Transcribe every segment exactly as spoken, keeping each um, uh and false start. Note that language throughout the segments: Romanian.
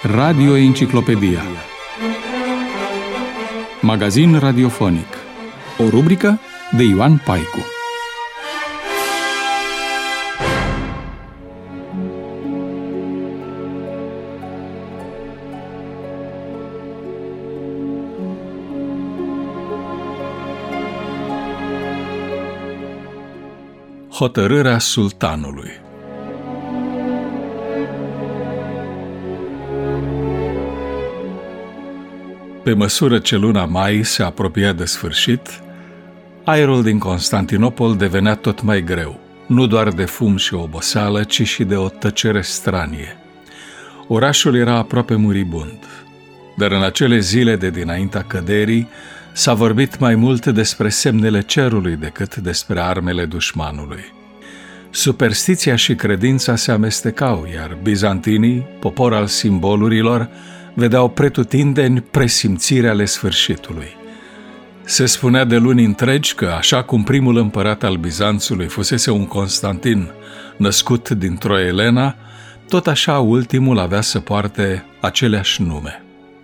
Radio Enciclopedia. Magazin radiofonic. O rubrică de Ioan Paicu. Hotărârea sultanului. Pe măsură ce luna mai se apropia de sfârșit, aerul din Constantinopol devenea tot mai greu, nu doar de fum și oboseală, ci și de o tăcere stranie. Orașul era aproape muribund, dar în acele zile de dinaintea căderii s-a vorbit mai mult despre semnele cerului decât despre armele dușmanului. Superstiția și credința se amestecau, iar bizantinii, popor al simbolurilor, vedeau pretutindeni presimțiri ale sfârșitului. Se spunea de luni întregi că, așa cum primul împărat al Bizanțului fusese un Constantin născut dintr-o Elena, tot așa ultimul avea să poarte aceleași nume.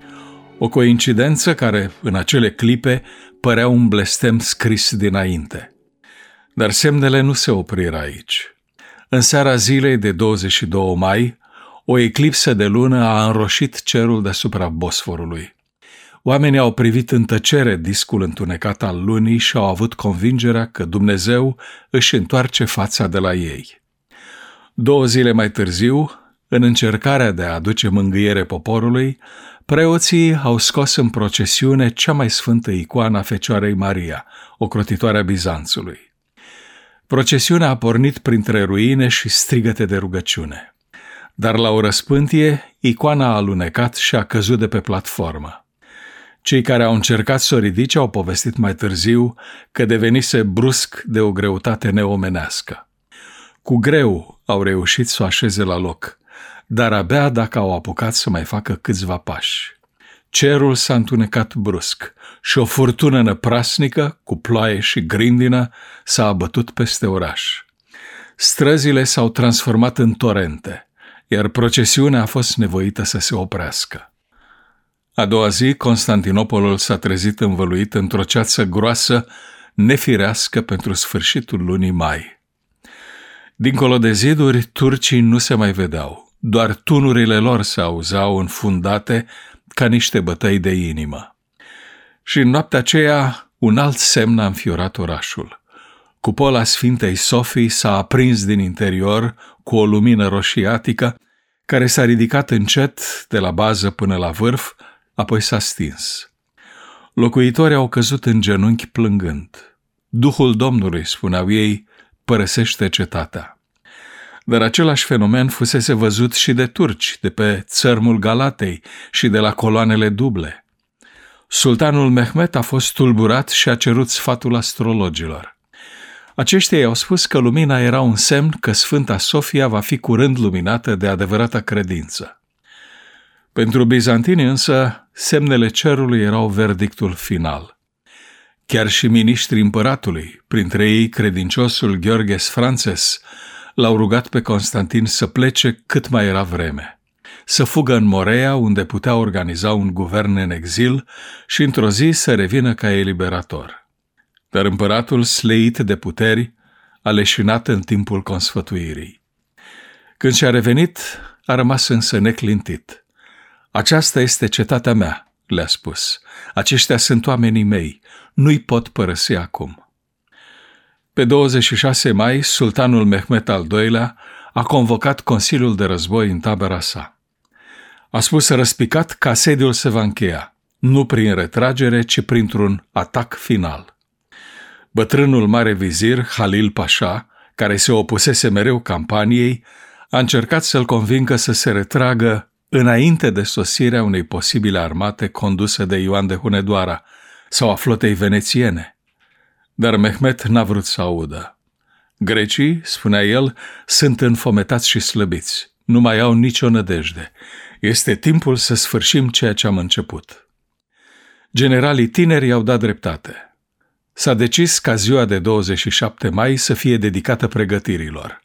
O coincidență care, în acele clipe, părea un blestem scris dinainte. Dar semnele nu se opriră aici. În seara zilei de douăzeci și doi mai, o eclipsă de lună a înroșit cerul deasupra Bosforului. Oamenii au privit în tăcere discul întunecat al lunii și au avut convingerea că Dumnezeu își întoarce fața de la ei. Două zile mai târziu, în încercarea de a aduce mângâiere poporului, preoții au scos în procesiune cea mai sfântă icoană a Fecioarei Maria, ocrotitoarea Bizanțului. Procesiunea a pornit printre ruine și strigăte de rugăciune. Dar la o răspântie, icoana a alunecat și a căzut de pe platformă. Cei care au încercat să o ridice au povestit mai târziu că devenise brusc de o greutate neomenească. Cu greu au reușit să o așeze la loc, dar abia dacă au apucat să mai facă câțiva pași. Cerul s-a întunecat brusc și o furtună năprasnică, cu ploaie și grindină, s-a abătut peste oraș. Străzile s-au transformat în torente, iar procesiunea a fost nevoită să se oprească. A doua zi, Constantinopolul s-a trezit învăluit într-o ceață groasă, nefirească pentru sfârșitul lunii mai. Dincolo de ziduri, turcii nu se mai vedeau, doar tunurile lor se auzeau înfundate ca niște bătăi de inimă. Și în noaptea aceea, un alt semn a înfiorat orașul. Cupola Sfintei Sofii s-a aprins din interior cu o lumină roșiatică, care s-a ridicat încet de la bază până la vârf, apoi s-a stins. Locuitorii au căzut în genunchi plângând. Duhul Domnului, spuneau ei, părăsește cetatea. Dar același fenomen fusese văzut și de turci, de pe țărmul Galatei și de la coloanele duble. Sultanul Mehmet a fost tulburat și a cerut sfatul astrologilor. Aceștia i-au spus că lumina era un semn că Sfânta Sofia va fi curând luminată de adevărata credință. Pentru bizantini însă, semnele cerului erau verdictul final. Chiar și miniștrii împăratului, printre ei credinciosul Gheorghes Franțes, l-au rugat pe Constantin să plece cât mai era vreme, să fugă în Morea, unde putea organiza un guvern în exil și într-o zi să revină ca eliberator. Dar împăratul, sleit de puteri, a leșinat în timpul consfătuirii. Când și-a revenit, a rămas însă neclintit. Aceasta este cetatea mea, le-a spus. Aceștia sunt oamenii mei, nu-i pot părăsi acum. Pe douăzeci și șase mai, sultanul Mehmet al doilea a convocat Consiliul de Război în tabăra sa. A spus răspicat că asediul se va încheia, nu prin retragere, ci printr-un atac final. Bătrânul mare vizir, Halil Pașa, care se opusese mereu campaniei, a încercat să-l convingă să se retragă înainte de sosirea unei posibile armate conduse de Ioan de Hunedoara sau a flotei venețiene. Dar Mehmet n-a vrut să audă. Grecii, spunea el, sunt înfometați și slăbiți, nu mai au nicio nădejde. Este timpul să sfârșim ceea ce am început. Generalii tineri i-au dat dreptate. S-a decis ca ziua de douăzeci și șapte mai să fie dedicată pregătirilor.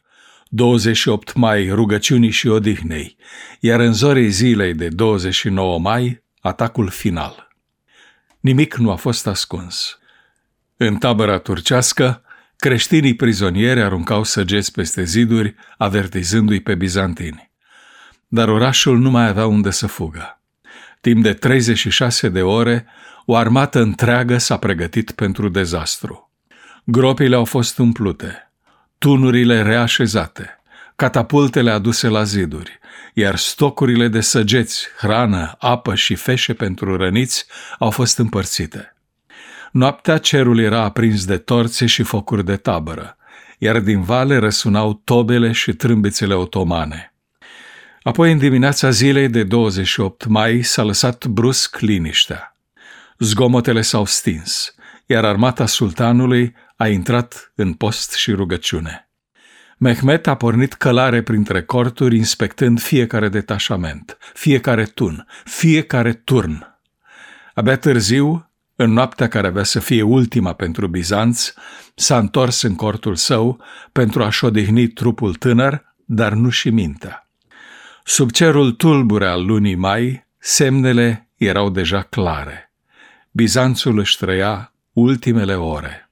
douăzeci și opt mai, rugăciunii și odihnei, iar în zorii zilei de douăzeci și nouă mai, atacul final. Nimic nu a fost ascuns. În tabăra turcească, creștinii prizonieri aruncau săgeți peste ziduri, avertizându-i pe bizantini. Dar orașul nu mai avea unde să fugă. Timp de treizeci și șase de ore, o armată întreagă s-a pregătit pentru dezastru. Gropile au fost umplute, tunurile reașezate, catapultele aduse la ziduri, iar stocurile de săgeți, hrană, apă și feșe pentru răniți au fost împărțite. Noaptea cerul era aprins de torțe și focuri de tabără, iar din vale răsunau tobele și trâmbițele otomane. Apoi, în dimineața zilei de douăzeci și opt mai, s-a lăsat brusc liniștea. Zgomotele s-au stins, iar armata sultanului a intrat în post și rugăciune. Mehmet a pornit călare printre corturi, inspectând fiecare detașament, fiecare tun, fiecare turn. Abia târziu, în noaptea care avea să fie ultima pentru Bizanț, s-a întors în cortul său pentru a-și odihni trupul tânăr, dar nu și mintea. Sub cerul tulbure al lunii mai, semnele erau deja clare. Bizanțul își trăia ultimele ore.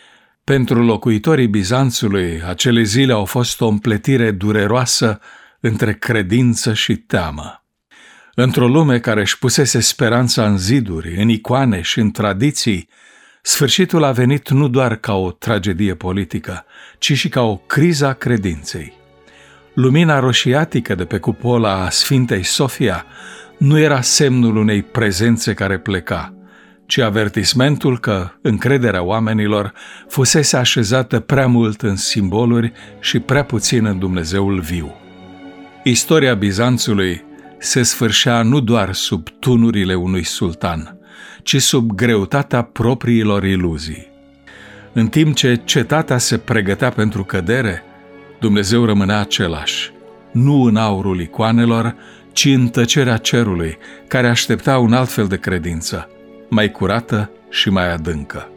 Pentru locuitorii Bizanțului, acele zile au fost o împletire dureroasă între credință și teamă. Într-o lume care își pusese speranța în ziduri, în icoane și în tradiții, sfârșitul a venit nu doar ca o tragedie politică, ci și ca o criză a credinței. Lumina roșiatică de pe cupola a Sfintei Sofia nu era semnul unei prezențe care pleca, ci avertismentul că încrederea oamenilor fusese așezată prea mult în simboluri și prea puțin în Dumnezeul viu. Istoria Bizanțului se sfârșea nu doar sub tunurile unui sultan, ci sub greutatea propriilor iluzii. În timp ce cetatea se pregătea pentru cădere, Dumnezeu rămânea același, nu în aurul icoanelor, ci în tăcerea cerului, care aștepta un alt fel de credință, mai curată și mai adâncă.